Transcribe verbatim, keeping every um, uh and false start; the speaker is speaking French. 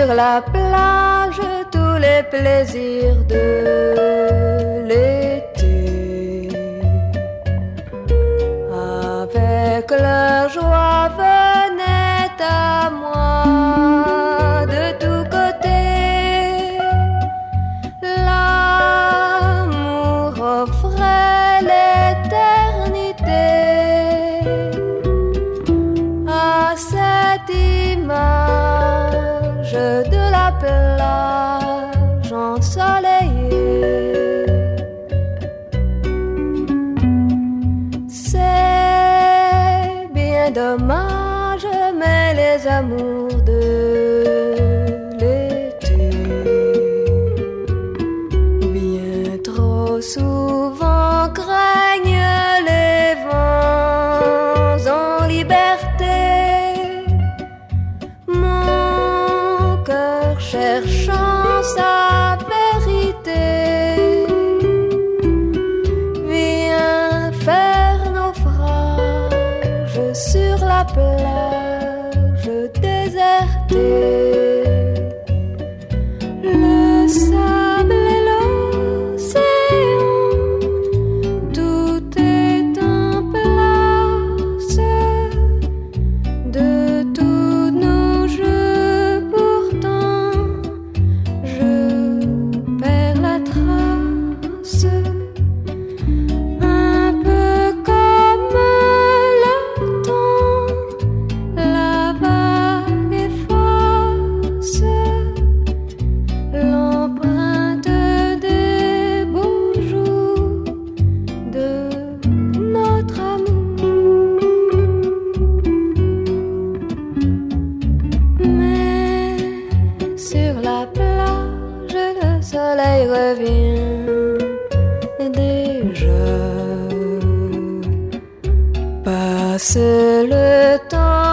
la plage tous les plaisirs de l'été. Avec leur joie venait à moi de tous côtés. L'amour offrait l'éternité à cette image de la plage ensoleillée. C'est bien dommage, mais les amours de l'été bien trop souvent craignent les vents en liberté. Mon cœur cherchant sa vérité vient faire naufrage sur la plage désertée. Le sable et l'océan, tout est en place. De tous nos jeux pourtant, je perds la trace. Un peu comme le temps, la vague efface l'empreinte des beaux jours de notre amour. Mais sur la plage, le soleil revient déjà. Passe le temps